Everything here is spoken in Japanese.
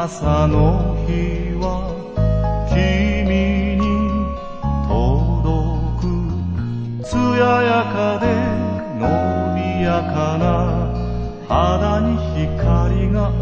朝の日は君に届く。艶やかで伸びやかな肌に光が